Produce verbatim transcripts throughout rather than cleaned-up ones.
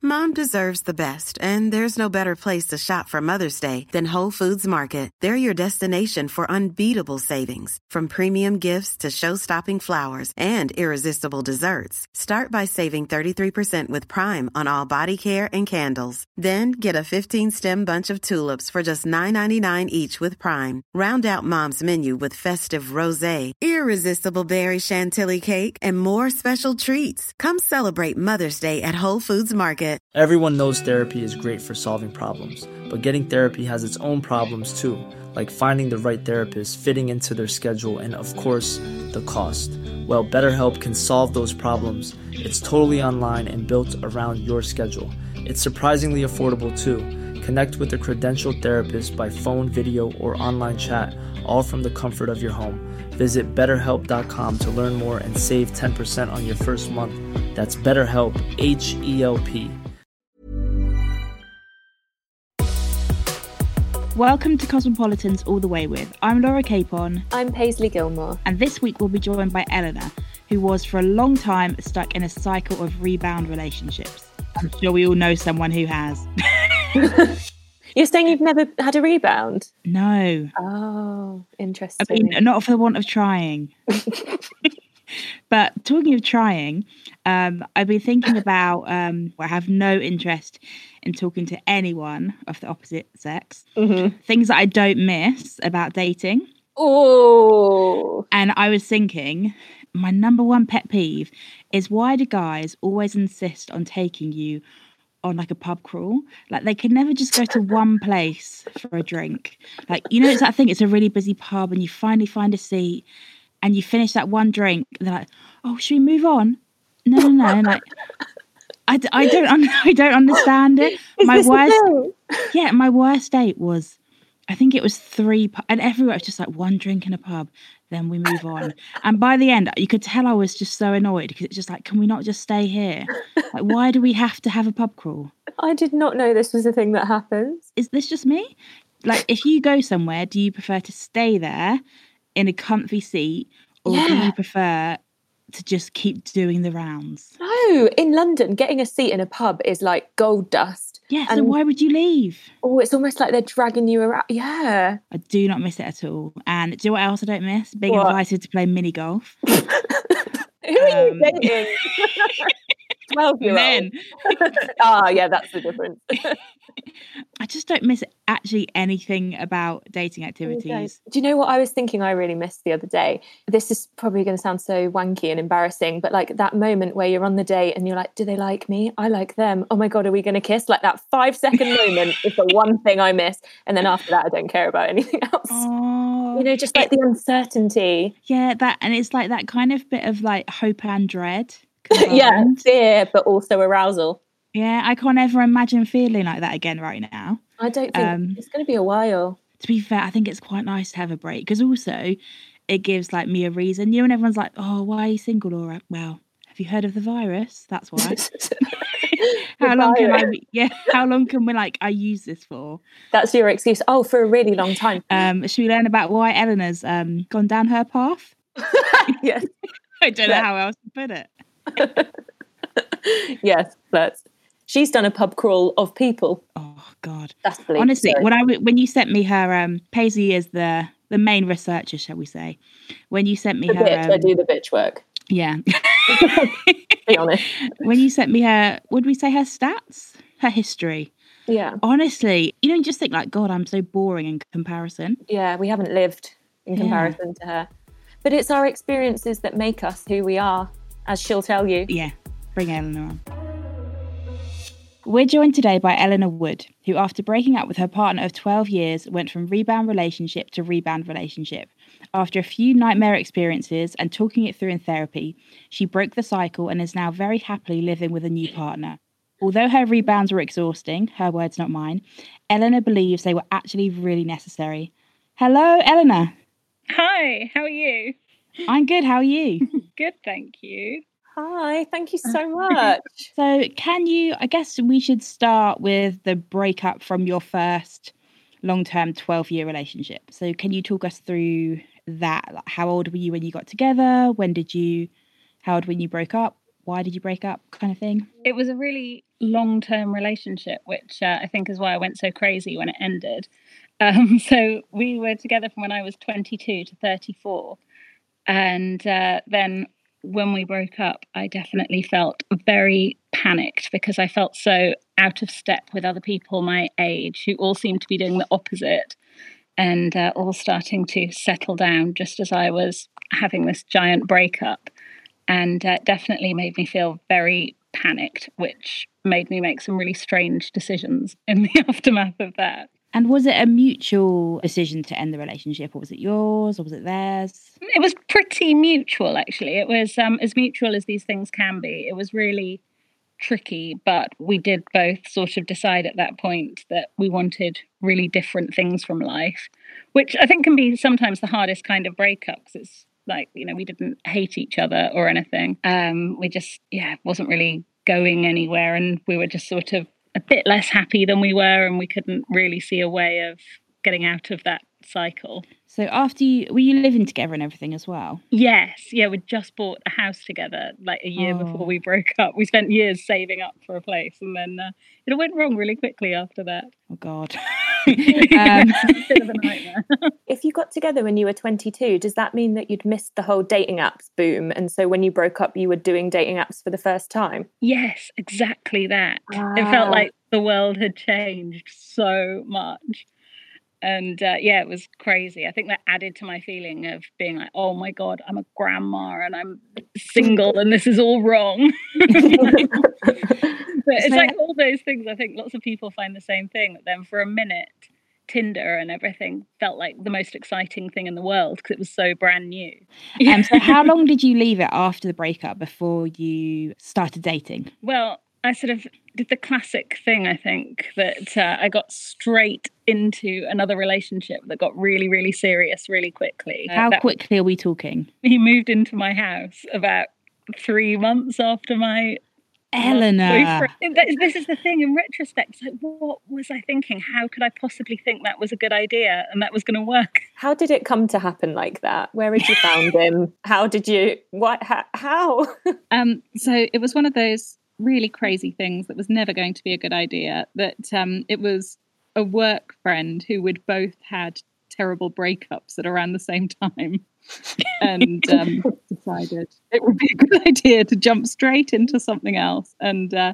Mom deserves the best, and there's no better place to shop for Mother's Day than Whole Foods Market. They're your destination for unbeatable savings, from premium gifts to show-stopping flowers and irresistible desserts. Start by saving thirty-three percent with Prime on all body care and candles. Then get a fifteen-stem bunch of tulips for just nine ninety-nine each with Prime. Round out Mom's menu with festive rosé, irresistible berry chantilly cake, and more special treats. Come celebrate Mother's Day at Whole Foods Market. Everyone knows therapy is great for solving problems, but getting therapy has its own problems too, like finding the right therapist, fitting into their schedule, and of course, the cost. Well, BetterHelp can solve those problems. It's totally online and built around your schedule. It's surprisingly affordable too. Connect with a credentialed therapist by phone, video, or online chat, all from the comfort of your home. Visit better help dot com to learn more and save ten percent on your first month. That's BetterHelp, H E L P. Welcome to Cosmopolitans All the Way With. I'm Laura Capon. I'm Paisley Gilmore. And this week we'll be joined by Eleanor, who was for a long time stuck in a cycle of rebound relationships. I'm sure we all know someone who has. You're saying you've never had a rebound? No. Oh, interesting. I mean, not for the want of trying. But talking of trying, um, I've been thinking about, um, I have no interest in talking to anyone of the opposite sex. Mm-hmm. Things that I don't miss about dating. Oh. And I was thinking, my number one pet peeve is, why do guys always insist on taking you on like a pub crawl? Like, they can never just go to one place for a drink. Like, you know, it's that thing, it's a really busy pub and you finally find a seat and you finish that one drink and they're like, oh, should we move on? No, no, no. And like, I, I don't un- I don't understand it. Is my this worst, yeah, my worst date was, I think it was three, pu- and everywhere it was just like one drink in a pub, then we move on. And by the end, you could tell I was just so annoyed because it's just like, can we not just stay here? Like, why do we have to have a pub crawl? I did not know this was a thing that happens. Is this just me? Like, if you go somewhere, do you prefer to stay there in a comfy seat, or yeah. do you prefer to just keep doing the rounds? No, in London, getting a seat in a pub is like gold dust. Yeah, and, so why would you leave? Oh, it's almost like they're dragging you around. Yeah. I do not miss it at all. And do you know what else I don't miss? Being what? invited to play mini golf. Who are um, you dating? twelve-year-old. Men. Ah, yeah, that's the difference. I just don't miss actually anything about dating activities. Okay. Do you know what I was thinking I really missed the other day? This is probably going to sound so wanky and embarrassing, but like that moment where you're on the date and you're like, do they like me? I like them. Oh my God, are we going to kiss? Like that five second moment is the one thing I miss. And then after that, I don't care about anything else. Oh, you know, just like it, the uncertainty. Yeah, that, and it's like that kind of bit of like hope and dread. Yeah, fear, but also arousal. Yeah, I can't ever imagine feeling like that again right now. I don't think um, it's going to be a while. To be fair, I think it's quite nice to have a break, because also it gives like me a reason. You know, when everyone's like, oh, why are you single, Laura? Well, have you heard of the virus? That's why. How long can I be, yeah, how long can we like I use this for? That's your excuse. Oh, for a really long time. Um, should we learn about why Eleanor's um gone down her path? Yes. I don't know how else to put it. Yes, but she's done a pub crawl of people. Oh God, that's bleak. Honestly, Sorry. when I when you sent me her, um, Paisley is the the main researcher, shall we say? When you sent me the her, bitch, um, I do the bitch work. Yeah. Be honest. When you sent me her, would we say her stats, her history? Yeah. Honestly, you don't just think like, God, I'm so boring in comparison. Yeah, we haven't lived in comparison yeah. to her, but it's our experiences that make us who we are, as she'll tell you. Yeah. Bring Eleanor on. We're joined today by Eleanor Wood, who after breaking up with her partner of twelve years, went from rebound relationship to rebound relationship. After a few nightmare experiences and talking it through in therapy, she broke the cycle and is now very happily living with a new partner. Although her rebounds were exhausting, her words not mine, Eleanor believes they were actually really necessary. Hello, Eleanor. Hi, how are you? I'm good, how are you? Good, thank you. Hi, thank you so much. So can you, I guess we should start with the breakup from your first long-term twelve-year relationship. So can you talk us through that? Like, how old were you when you got together? When did you, how old when you broke up? why did you break up kind of thing? It was a really long-term relationship, which uh, I think is why I went so crazy when it ended. Um, so we were together from when I was twenty-two to thirty-four. And uh, then when we broke up, I definitely felt very panicked because I felt so out of step with other people my age who all seemed to be doing the opposite and uh, all starting to settle down just as I was having this giant breakup. And uh, definitely made me feel very panicked, which made me make some really strange decisions in the aftermath of that. And was it a mutual decision to end the relationship, or was it yours, or was it theirs? It was pretty mutual, actually. It was um, as mutual as these things can be. It was really tricky, but we did both sort of decide at that point that we wanted really different things from life, which I think can be sometimes the hardest kind of breakup, because it's like, you know, we didn't hate each other or anything. Um, we just, yeah, wasn't really going anywhere, and we were just sort of a bit less happy than we were, and we couldn't really see a way of getting out of that cycle. So after you, were you living together and everything as well? Yes, yeah, we just bought a house together like a year oh. before we broke up. We spent years saving up for a place, and then uh, it all went wrong really quickly after that. Oh God. um, a bit of a nightmare. If you got together when you were twenty-two, does that mean that you'd missed the whole dating apps boom, and so when you broke up you were doing dating apps for the first time? Yes, exactly that. Wow. It felt like the world had changed so much. And uh, yeah, it was crazy. I think that added to my feeling of being like, oh my God, I'm a grandma and I'm single and this is all wrong. But it's like all those things. I think lots of people find the same thing. But then for a minute, Tinder and everything felt like the most exciting thing in the world because it was so brand new. Um, so how long did you leave it after the breakup before you started dating? Well, I sort of did the classic thing, I think, that uh, I got straight into another relationship that got really, really serious really quickly. How uh, quickly are we talking? He moved into my house about three months after my Eleanor. This is the thing in retrospect. It's like, what was I thinking? How could I possibly think that was a good idea and that was going to work? How did it come to happen like that? Where had you found him? How did you, what, how? how? um, so it was one of those really crazy things that was never going to be a good idea. That um, it was a work friend who would both had terrible breakups at around the same time. and um, decided it would be a good idea to jump straight into something else. And uh,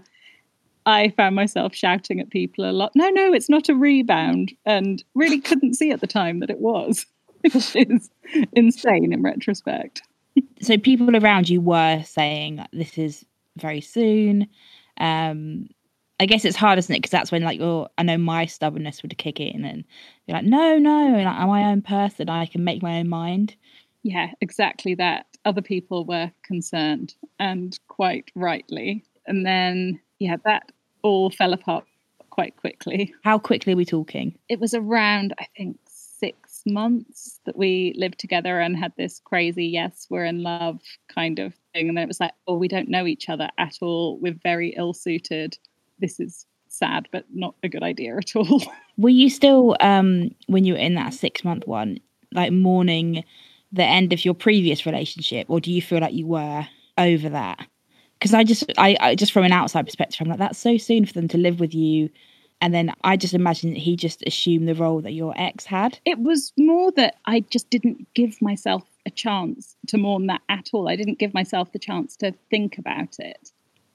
I found myself shouting at people a lot, no, no, it's not a rebound. And really couldn't see at the time that it was, which is insane in retrospect. So people around you were saying this is very soon. Um, I guess it's hard, isn't it? Because that's when, like, oh, I know my stubbornness would kick in and be like, no, no, and I'm my own person. I can make my own mind. Yeah, exactly that. Other people were concerned, and quite rightly. And then, yeah, that all fell apart quite quickly. How quickly are we talking? It was around, I think, six months that we lived together and had this crazy, yes, we're in love kind of thing. And then it was like, oh, we don't know each other at all. We're very ill-suited. This is sad, but not a good idea at all. Were you still, um, when you were in that six-month one, like mourning the end of your previous relationship, or do you feel like you were over that? Because I just, I, I just from an outside perspective, I'm like, that's so soon for them to live with you. And then I just imagine that he just assumed the role that your ex had. It was more that I just didn't give myself a chance to mourn that at all. I didn't give myself the chance to think about it.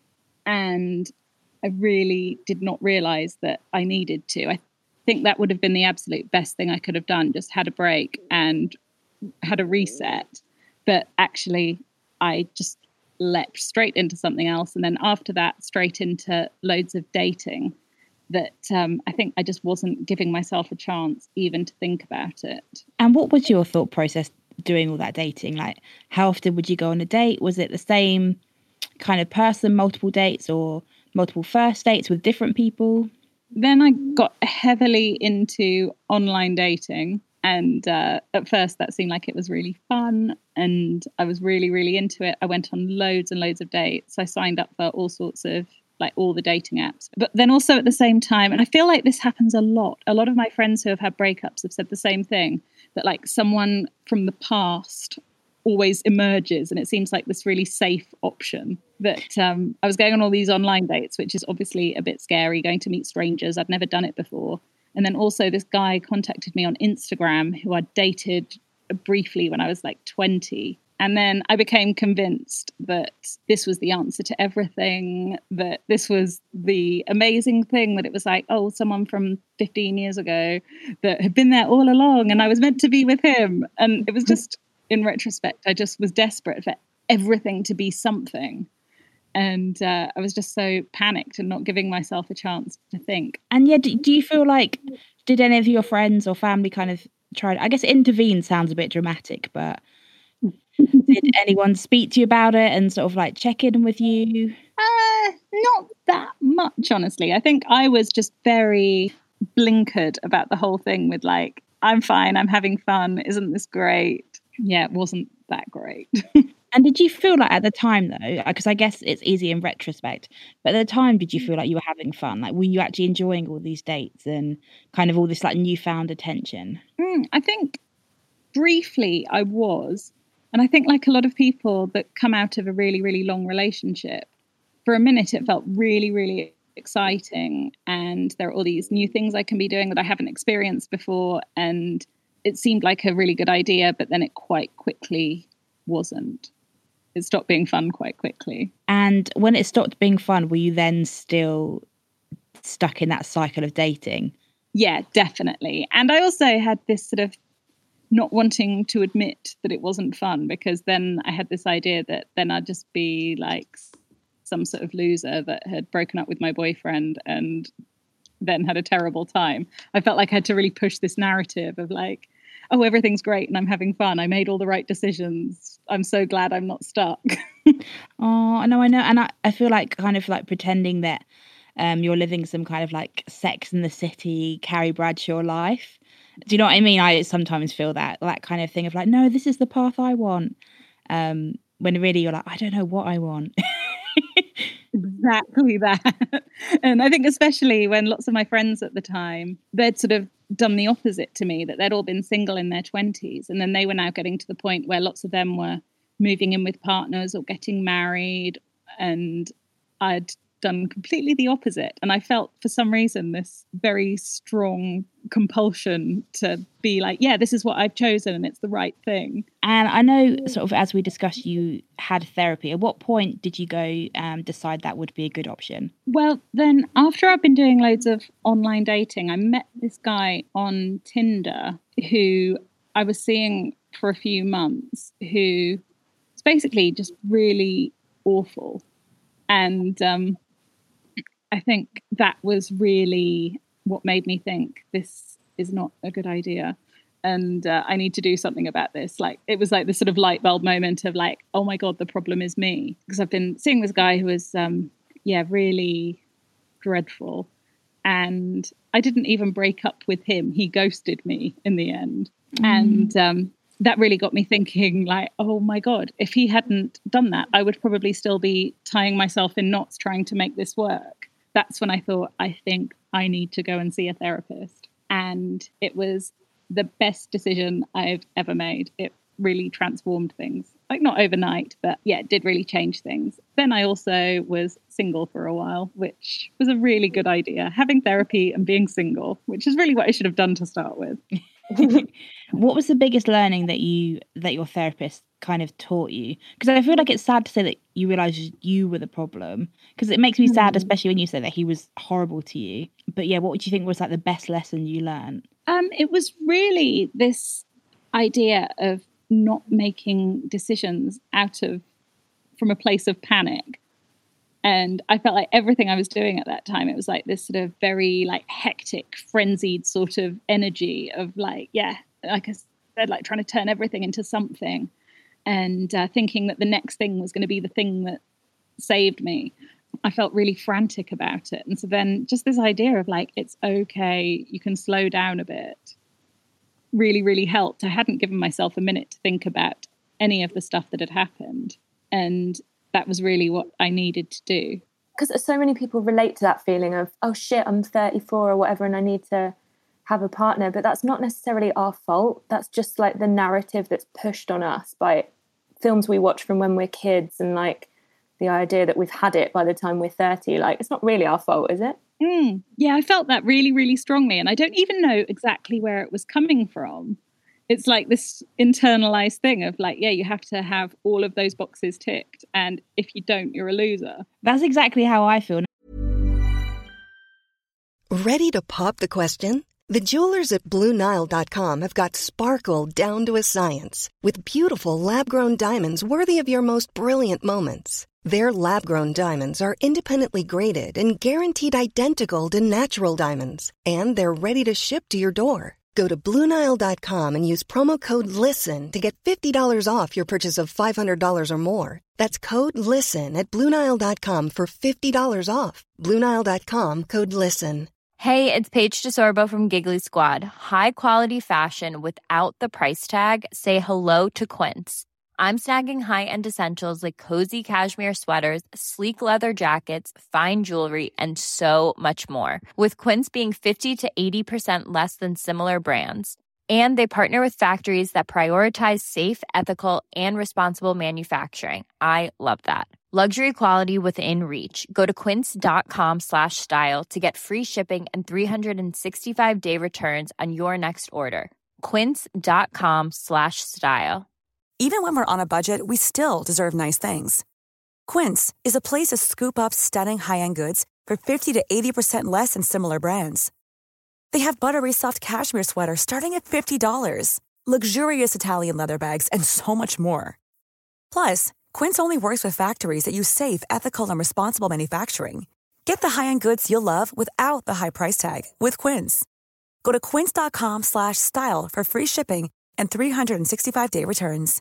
And I really did not realise that I needed to. I think that would have been the absolute best thing I could have done, just had a break and had a reset. But actually, I just leapt straight into something else. And then after that, straight into loads of dating that um, I think I just wasn't giving myself a chance even to think about it. And what was your thought process doing all that dating? Like, how often would you go on a date? Was it the same kind of person, multiple dates, or multiple first dates with different people? Then I got heavily into online dating. And uh, at first that seemed like it was really fun and I was really, really into it. I went on loads and loads of dates. I signed up for all sorts of, like all the dating apps. But then also at the same time, and I feel like this happens a lot, a lot of my friends who have had breakups have said the same thing, that like someone from the past always emerges, and it seems like this really safe option. That um, I was going on all these online dates, which is obviously a bit scary, going to meet strangers. I'd never done it before. And then also this guy contacted me on Instagram who I'd dated briefly when I was like twenty. And then I became convinced that this was the answer to everything, that this was the amazing thing, that it was like, oh, someone from fifteen years ago that had been there all along and I was meant to be with him. And it was just, in retrospect, I just was desperate for everything to be something. And uh, I was just so panicked and not giving myself a chance to think. And yeah, do, do you feel like, did any of your friends or family kind of try, I guess intervene sounds a bit dramatic, but did anyone speak to you about it and sort of like check in with you? Uh, not that much, honestly. I think I was just very blinkered about the whole thing with like, I'm fine, I'm having fun, isn't this great? Yeah, it wasn't that great. And did you feel like at the time though, because I guess it's easy in retrospect, but at the time, did you feel like you were having fun? Like, were you actually enjoying all these dates and kind of all this like newfound attention? Mm, I think briefly I was. And I think like a lot of people that come out of a really, really long relationship, for a minute it felt really, really exciting. And there are all these new things I can be doing that I haven't experienced before. And it seemed like a really good idea, but then it quite quickly wasn't. It stopped being fun quite quickly. And when it stopped being fun, were you then still stuck in that cycle of dating? Yeah, definitely. And I also had this sort of not wanting to admit that it wasn't fun, because then I had this idea that then I'd just be like some sort of loser that had broken up with my boyfriend and then had a terrible time. I felt like I had to really push this narrative of like, oh, everything's great and I'm having fun. I made all the right decisions. I'm so glad I'm not stuck. Oh, I know, I know. And I, I feel like kind of like pretending that um, you're living some kind of like Sex and the City, Carrie Bradshaw life. Do you know what I mean? I sometimes feel that, that kind of thing of like, no, this is the path I want. Um, when really you're like, I don't know what I want. Exactly that. And I think especially when lots of my friends at the time, they'd sort of done the opposite to me, that they'd all been single in their twenties. And then they were now getting to the point where lots of them were moving in with partners or getting married. And I'd done completely the opposite. And I felt for some reason this very strong compulsion to be like, yeah, this is what I've chosen and it's the right thing. And I know sort of as we discussed, you had therapy. At what point did you go um, decide that would be a good option? Well, then after I've been doing loads of online dating, I met this guy on Tinder who I was seeing for a few months, who was basically just really awful. And um, I think that was really what made me think this is not a good idea. And uh, I need to do something about this. Like, it was like this sort of light bulb moment of like, oh my God, the problem is me. Because I've been seeing this guy who was, um, yeah, really dreadful. And I didn't even break up with him. He ghosted me in the end. Mm. And um, that really got me thinking like, oh my God, if he hadn't done that, I would probably still be tying myself in knots trying to make this work. That's when I thought, I think I need to go and see a therapist. And it was the best decision I've ever made. It really transformed things. Like, not overnight, but yeah, it did really change things. Then I also was single for a while, which was a really good idea. Having therapy and being single, which is really what I should have done to start with. What was the biggest learning that you that your therapist kind of taught you? Because I feel like it's sad to say that you realised you were the problem, because it makes me sad, mm. especially when you say that he was horrible to you. But yeah, what would you think was like the best lesson you learned? Um, it was really this idea of not making decisions out of from a place of panic. And I felt like everything I was doing at that time, it was like this sort of very like hectic, frenzied sort of energy of like, yeah, like I said, like trying to turn everything into something, and uh, thinking that the next thing was going to be the thing that saved me. I felt really frantic about it. And so then just this idea of like, it's okay, you can slow down a bit, really, really helped. I hadn't given myself a minute to think about any of the stuff that had happened. And that was really what I needed to do. Because so many people relate to that feeling of, oh shit, I'm thirty-four or whatever, and I need to have a partner. But that's not necessarily our fault. That's just like the narrative that's pushed on us by films we watch from when we're kids, and like the idea that we've had it by the time we're thirty, like it's not really our fault, is it? Mm, yeah, I felt that really, really strongly. And I don't even know exactly where it was coming from. It's like this internalized thing of like, yeah, you have to have all of those boxes ticked. And if you don't, you're a loser. That's exactly how I feel. Ready to pop the question? The jewelers at Blue Nile dot com have got sparkle down to a science with beautiful lab-grown diamonds worthy of your most brilliant moments. Their lab-grown diamonds are independently graded and guaranteed identical to natural diamonds. And they're ready to ship to your door. Go to Blue Nile dot com and use promo code LISTEN to get fifty dollars off your purchase of five hundred dollars or more. That's code LISTEN at Blue Nile dot com for fifty dollars off. Blue Nile dot com, code LISTEN. Hey, it's Paige DeSorbo from Giggly Squad. High quality fashion without the price tag. Say hello to Quince. I'm snagging high-end essentials like cozy cashmere sweaters, sleek leather jackets, fine jewelry, and so much more. With Quince being fifty to eighty percent less than similar brands. And they partner with factories that prioritize safe, ethical, and responsible manufacturing. I love that. Luxury quality within reach. Go to quince.com slash style to get free shipping and three sixty-five day returns on your next order. Quince.com slash style. Even when we're on a budget, we still deserve nice things. Quince is a place to scoop up stunning high-end goods for fifty to eighty percent less than similar brands. They have buttery soft cashmere sweaters starting at fifty dollars, luxurious Italian leather bags, and so much more. Plus, Quince only works with factories that use safe, ethical, and responsible manufacturing. Get the high-end goods you'll love without the high price tag with Quince. Go to quince.com slash style for free shipping and three sixty-five day returns.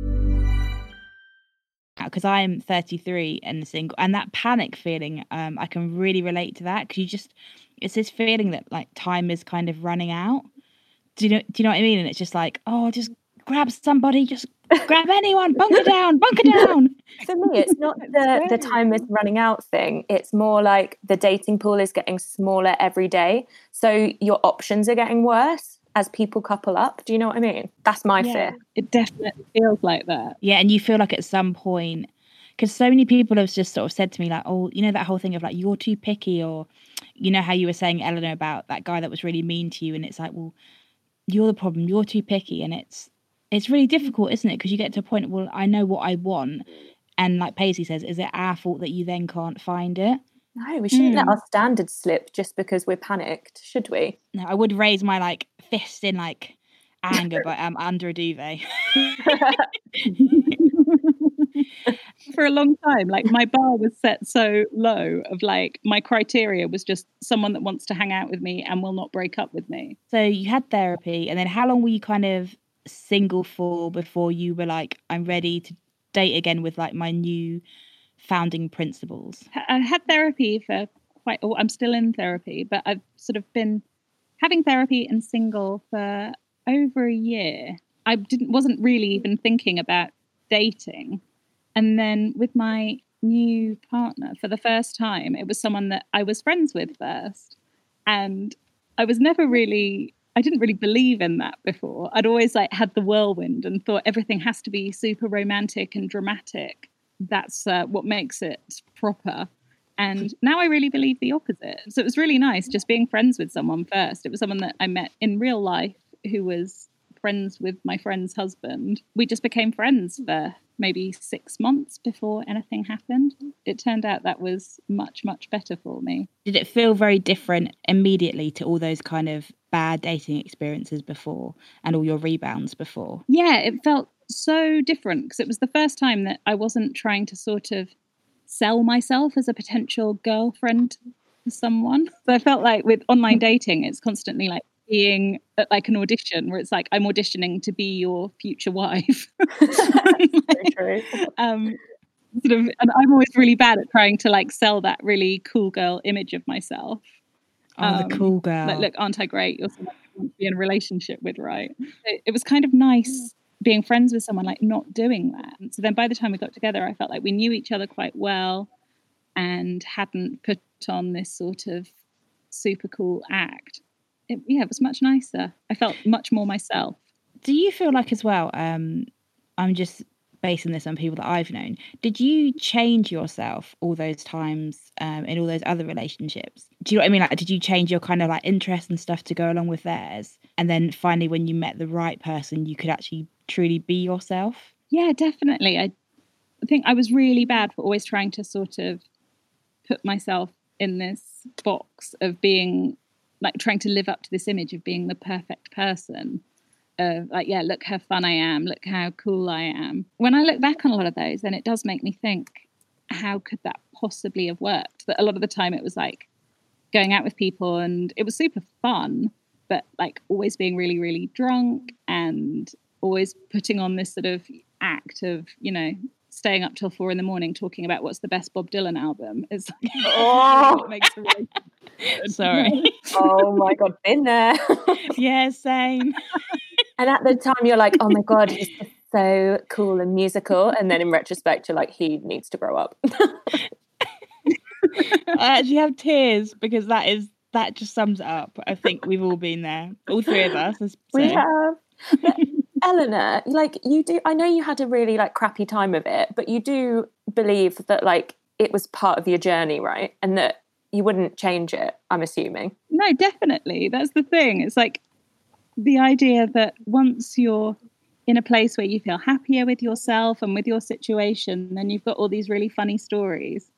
Because I'm thirty-three and single, and that panic feeling, um, I can really relate to that. Because you just, it's this feeling that like time is kind of running out. Do you know? Do you know what I mean? And it's just like, oh, just grab somebody, just grab anyone, bunker down, bunker down. For me, it's not the the time is running out thing. It's more like the dating pool is getting smaller every day, so your options are getting worse as people couple up. Do you know what I mean? That's my Yeah, fear. it definitely feels like that. Yeah, and you feel like at some point, because so many people have just sort of said to me like, oh, you know, that whole thing of like, you're too picky, or you know how you were saying, Eleanor, about that guy that was really mean to you, and it's like, well, you're the problem, you're too picky. And it's it's really difficult, isn't it? Because you get to a point, well, I know what I want, and like Paisley says, is it our fault that you then can't find it? No, we shouldn't Mm. let our standards slip just because we're panicked, should we? No, I would raise my like fist in like anger, but I'm under a duvet. For a long time, like my bar was set so low of like my criteria was just someone that wants to hang out with me and will not break up with me. So you had therapy, and then how long were you kind of single for before you were like, I'm ready to date again with like my new founding principles? I had therapy for quite, oh, I'm still in therapy, but I've sort of been having therapy and single for over a year. I didn't, wasn't really even thinking about dating. And then with my new partner, for the first time, it was someone that I was friends with first. And I was never really, I didn't really believe in that before. I'd always like had the whirlwind and thought everything has to be super romantic and dramatic. That's uh, what makes it proper. And now I really believe the opposite. So it was really nice just being friends with someone first. It was someone that I met in real life who was friends with my friend's husband. We just became friends for maybe six months before anything happened. It turned out that was much, much better for me. Did it feel very different immediately to all those kind of bad dating experiences before and all your rebounds before? Yeah, it felt so different because it was the first time that I wasn't trying to sort of sell myself as a potential girlfriend for someone. So I felt like with online dating, it's constantly like being at like an audition where it's like, I'm auditioning to be your future wife. Very true. um, sort of, and I'm always really bad at trying to like sell that really cool girl image of myself. Oh, Um, the cool girl. Like, look, aren't I great? You're someone I want to be in a relationship with, right? It, it was kind of nice being friends with someone, like not doing that. And so then by the time we got together, I felt like we knew each other quite well and hadn't put on this sort of super cool act. It, yeah, it was much nicer. I felt much more myself. Do you feel like as well, um, I'm just basing this on people that I've known, did you change yourself all those times um, in all those other relationships? Do you know what I mean? Like, did you change your kind of like interests and stuff to go along with theirs? And then finally, when you met the right person, you could actually truly be yourself? Yeah, definitely. I I think I was really bad for always trying to sort of put myself in this box of being like trying to live up to this image of being the perfect person. Of like, yeah, look how fun I am, look how cool I am. When I look back on a lot of those, then it does make me think, how could that possibly have worked? That a lot of the time it was like going out with people and it was super fun, but like always being really, really drunk and always putting on this sort of act of, you know, staying up till four in the morning talking about what's the best Bob Dylan album. It's like, oh, it makes really sorry. Oh my God, been there. Yeah, same. And at the time you're like, oh my God, he's just so cool and musical. And then in retrospect, you're like, he needs to grow up. I actually have tears because that is that just sums it up. I think we've all been there, all three of us. We have. But Eleanor, like you do, I know you had a really like crappy time of it, but you do believe that like it was part of your journey, right? And that you wouldn't change it, I'm assuming. No, definitely. That's the thing. It's like the idea that once you're in a place where you feel happier with yourself and with your situation, then you've got all these really funny stories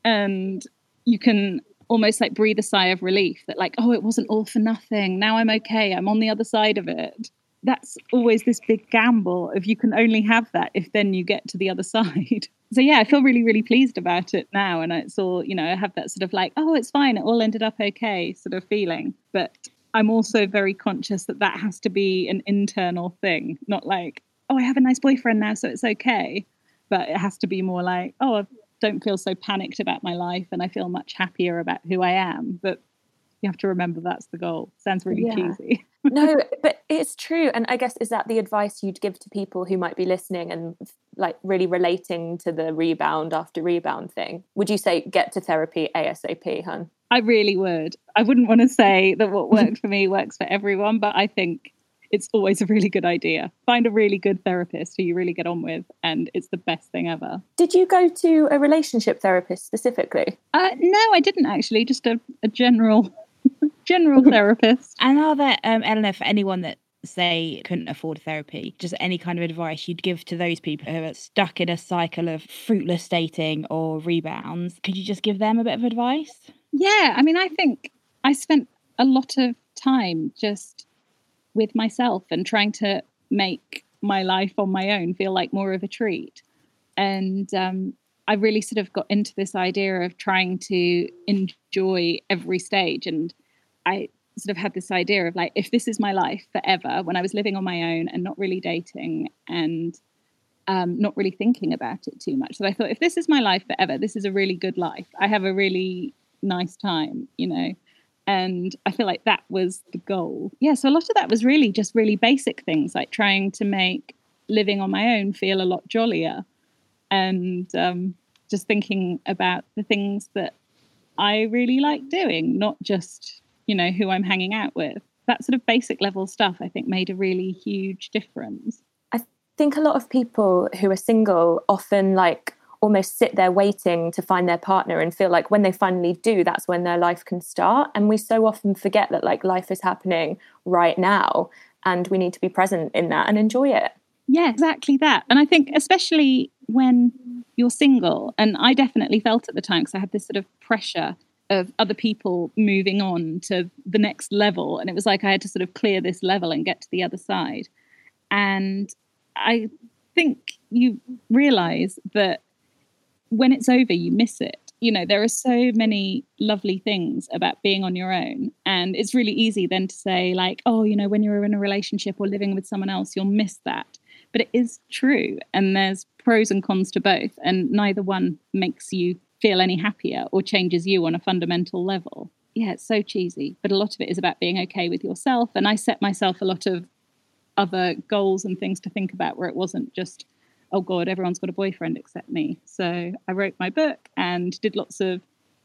and you can almost like breathe a sigh of relief that like, oh, it wasn't all for nothing. Now I'm okay. I'm on the other side of it. That's always this big gamble of you can only have that if then you get to the other side. So yeah, I feel really, really pleased about it now. And it's all, you know, I have that sort of like, oh, it's fine. It all ended up okay sort of feeling. But I'm also very conscious that that has to be an internal thing, not like, oh, I have a nice boyfriend now, so it's okay. But it has to be more like, oh, I don't feel so panicked about my life and I feel much happier about who I am. But you have to remember that's the goal. Sounds really yeah. cheesy. No, but it's true. And I guess, is that the advice you'd give to people who might be listening and like really relating to the rebound after rebound thing? Would you say get to therapy ASAP, hun? I really would. I wouldn't want to say that what worked for me works for everyone, but I think it's always a really good idea. Find a really good therapist who you really get on with, and it's the best thing ever. Did you go to a relationship therapist specifically? Uh, no, I didn't actually. Just a, a general... general therapist. And are there, um, Eleanor, for anyone that say couldn't afford therapy, just any kind of advice you'd give to those people who are stuck in a cycle of fruitless dating or rebounds? Could you just give them a bit of advice? Yeah, I mean, I think I spent a lot of time just with myself and trying to make my life on my own feel like more of a treat. And um, I really sort of got into this idea of trying to enjoy every stage. And I sort of had this idea of like, if this is my life forever, when I was living on my own and not really dating and um, not really thinking about it too much. So I thought, if this is my life forever, this is a really good life. I have a really nice time, you know, and I feel like that was the goal. Yeah, so a lot of that was really just really basic things, like trying to make living on my own feel a lot jollier. And um, just thinking about the things that I really like doing, not just, you know, who I'm hanging out with. That sort of basic level stuff, I think, made a really huge difference. I think a lot of people who are single often like almost sit there waiting to find their partner and feel like when they finally do, that's when their life can start. And we so often forget that like life is happening right now and we need to be present in that and enjoy it. Yeah, exactly that. And I think especially when you're single, and I definitely felt at the time because I had this sort of pressure of other people moving on to the next level. And it was like I had to sort of clear this level and get to the other side. And I think you realize that when it's over, you miss it. You know, there are so many lovely things about being on your own. And it's really easy then to say like, oh, you know, when you're in a relationship or living with someone else, you'll miss that. But it is true. And there's pros and cons to both. And neither one makes you feel any happier or changes you on a fundamental level. Yeah, it's so cheesy. But a lot of it is about being okay with yourself. And I set myself a lot of other goals and things to think about where it wasn't just, oh God, everyone's got a boyfriend except me. So I wrote my book and did lots of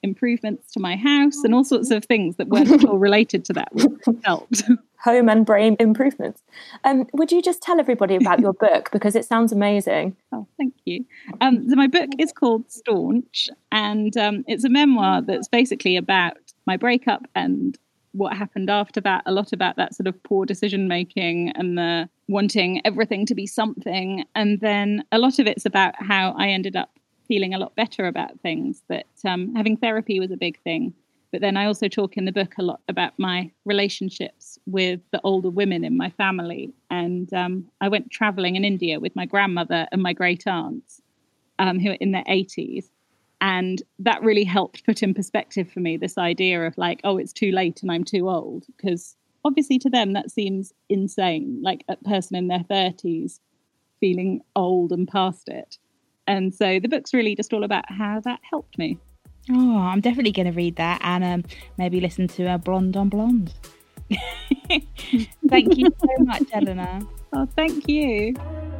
improvements to my house and all sorts of things that weren't at all related to that, which helped. Home and brain improvements. Um, would you just tell everybody about your book, because it sounds amazing? Oh, thank you. Um, so my book is called Staunch, and um, it's a memoir that's basically about my breakup and what happened after that, a lot about that sort of poor decision making and the wanting everything to be something. And then a lot of it's about how I ended up feeling a lot better about things, that um, having therapy was a big thing. But then I also talk in the book a lot about my relationships with the older women in my family. And um, I went traveling in India with my grandmother and my great aunts um, who are in their eighties. And that really helped put in perspective for me this idea of like, oh, it's too late and I'm too old. Because obviously to them, that seems insane, like a person in their thirties feeling old and past it. And so the book's really just all about how that helped me. Oh, I'm definitely going to read that and um, maybe listen to a Blonde on Blonde. Thank you so much, Eleanor. Oh, thank you.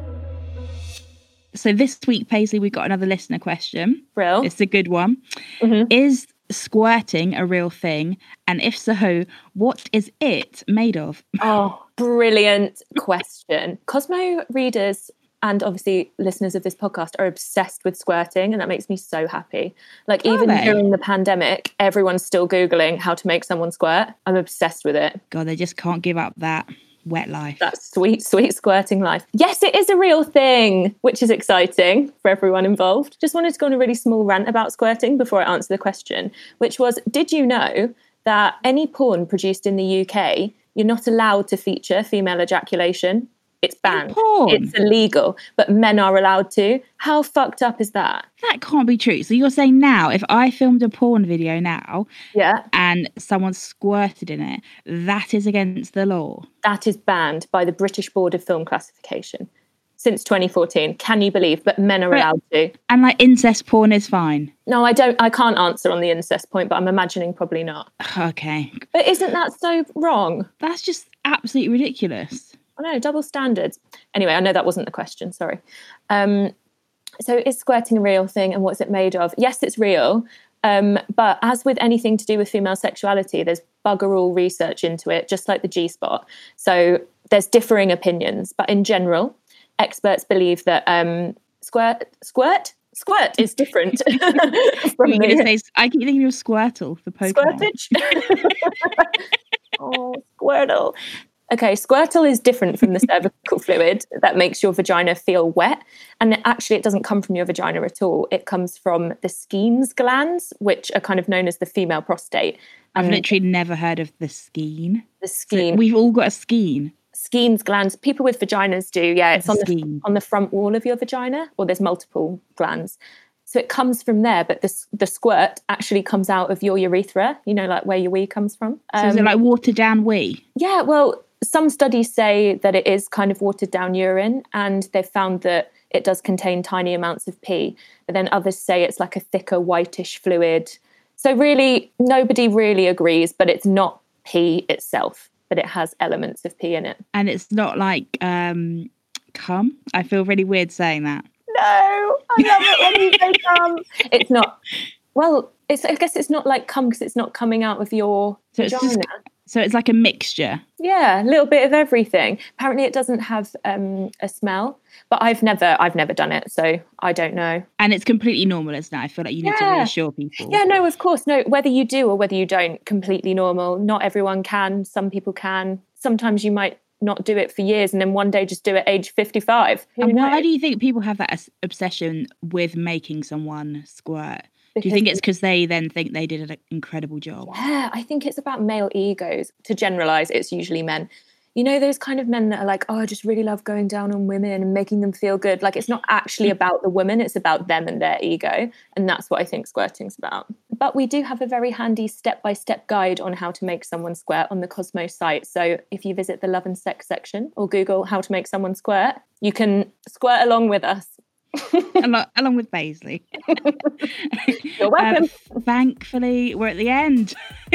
So this week, Paisley, we got another listener question. Real? It's a good one. Mm-hmm. Is squirting a real thing? And if so, what is it made of? Oh, brilliant question. Cosmo readers and obviously listeners of this podcast are obsessed with squirting, and that makes me so happy. Like even during the pandemic, everyone's still Googling how to make someone squirt. I'm obsessed with it. God, they just can't give up that wet life. That sweet, sweet squirting life. Yes, it is a real thing, which is exciting for everyone involved. Just wanted to go on a really small rant about squirting before I answer the question, which was, did you know that any porn produced in the U K, you're not allowed to feature female ejaculation? It's banned. It's illegal, but men are allowed to. How fucked up is that? That can't be true. So you're saying now, if I filmed a porn video now, yeah, and someone squirted in it, that is against the law? That is banned by the British Board of Film Classification since twenty fourteen. Can you believe? But men are but, allowed to. And like incest porn is fine? No, I don't. I can't answer on the incest point, but I'm imagining probably not. Okay. But isn't that so wrong? That's just absolutely ridiculous. I know, double standards. Anyway, I know that wasn't the question, sorry. Um, so is squirting a real thing, and what's it made of? Yes, it's real. Um, but as with anything to do with female sexuality, there's bugger all research into it, just like the G-spot. So there's differing opinions. But in general, experts believe that um, squirt, squirt? Squirt is different. from the... say, I keep thinking of Squirtle for Pokemon. Squirtage? Oh, Squirtle. Okay, Squirtle is different from the cervical fluid that makes your vagina feel wet. And actually, it doesn't come from your vagina at all. It comes from the Skene's glands, which are kind of known as the female prostate. I've and literally never heard of the skene. The skene. So we've all got a skene. Skene's glands. People with vaginas do, yeah. It's on the, on the front wall of your vagina, or there's multiple glands. So it comes from there, but the, the squirt actually comes out of your urethra, you know, like where your wee comes from. Um, so is it like watered down wee? Yeah, well... Some studies say that it is kind of watered down urine, and they've found that it does contain tiny amounts of pee. But then others say it's like a thicker whitish fluid. So really, nobody really agrees, but it's not pee itself, but it has elements of pee in it. And it's not like um, cum? I feel really weird saying that. No, I love it when you say cum. It's not, well, it's, I guess it's not like cum because it's not coming out of your so vagina. It's just, so it's like a mixture. Yeah, a little bit of everything. Apparently, it doesn't have um, a smell, but I've never, I've never done it, so I don't know. And it's completely normal, isn't it? I feel like you need yeah. to reassure people. Yeah, no, of course, no. Whether you do or whether you don't, completely normal. Not everyone can. Some people can. Sometimes you might not do it for years, and then one day just do it age fifty-five. Who and knows? Why do you think people have that obsession with making someone squirt? Because do you think it's because they then think they did an incredible job? Yeah, I think it's about male egos. To generalise, it's usually men. You know, those kind of men that are like, oh, I just really love going down on women and making them feel good. Like, it's not actually about the woman, it's about them and their ego. And that's what I think squirting's about. But we do have a very handy step-by-step guide on how to make someone squirt on the Cosmo site. So if you visit the Love and Sex section or Google how to make someone squirt, you can squirt along with us. along, along with Paisley. You're welcome. Um, thankfully, we're at the end.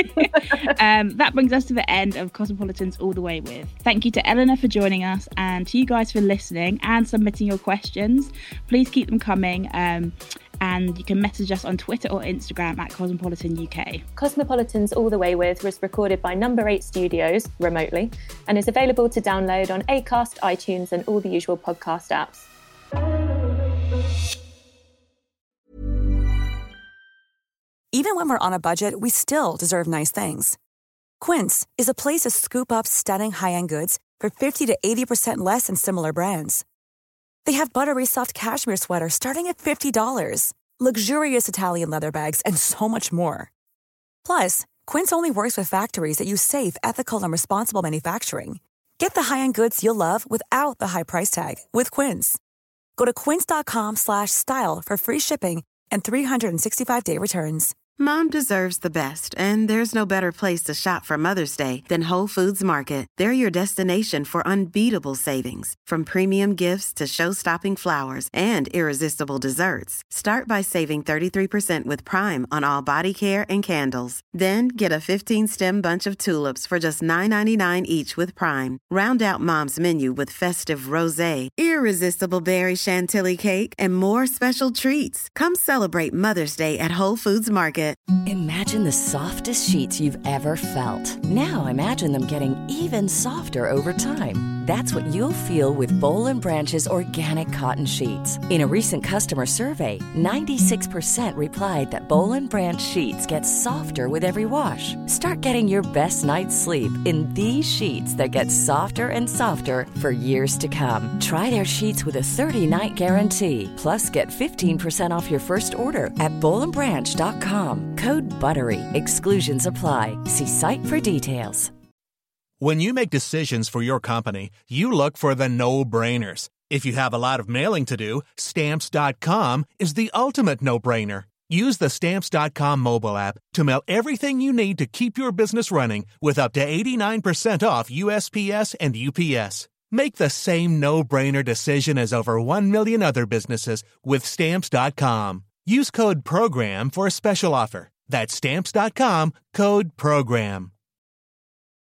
um, that brings us to the end of Cosmopolitan's All the Way With. Thank you to Eleanor for joining us, and to you guys for listening and submitting your questions. Please keep them coming. Um, And you can message us on Twitter or Instagram at Cosmopolitan U K. Cosmopolitan's All the Way With was recorded by Number eight Studios remotely and is available to download on Acast, iTunes and all the usual podcast apps. Even when we're on a budget, we still deserve nice things. Quince is a place to scoop up stunning high-end goods for fifty to eighty percent less than similar brands. They have buttery soft cashmere sweaters starting at fifty dollars, luxurious Italian leather bags, and so much more. Plus, Quince only works with factories that use safe, ethical, and responsible manufacturing. Get the high-end goods you'll love without the high price tag with Quince. Go to quince.com slash style for free shipping and three sixty-five day returns. Mom deserves the best, and there's no better place to shop for Mother's Day than Whole Foods Market. They're your destination for unbeatable savings, from premium gifts to show-stopping flowers and irresistible desserts. Start by saving thirty-three percent with Prime on all body care and candles. Then get a fifteen-stem bunch of tulips for just nine ninety-nine each with Prime. Round out Mom's menu with festive rosé, irresistible berry chantilly cake, and more special treats. Come celebrate Mother's Day at Whole Foods Market. Imagine the softest sheets you've ever felt. Now imagine them getting even softer over time. That's what you'll feel with Boll and Branch's organic cotton sheets. In a recent customer survey, ninety-six percent replied that Boll and Branch sheets get softer with every wash. Start getting your best night's sleep in these sheets that get softer and softer for years to come. Try their sheets with a thirty-night guarantee. Plus, get fifteen percent off your first order at boll and branch dot com. Code BUTTERY. Exclusions apply. See site for details. When you make decisions for your company, you look for the no-brainers. If you have a lot of mailing to do, Stamps dot com is the ultimate no-brainer. Use the Stamps dot com mobile app to mail everything you need to keep your business running with up to eighty-nine percent off U S P S and U P S. Make the same no-brainer decision as over one million other businesses with Stamps dot com. Use code PROGRAM for a special offer. That's Stamps dot com, code PROGRAM.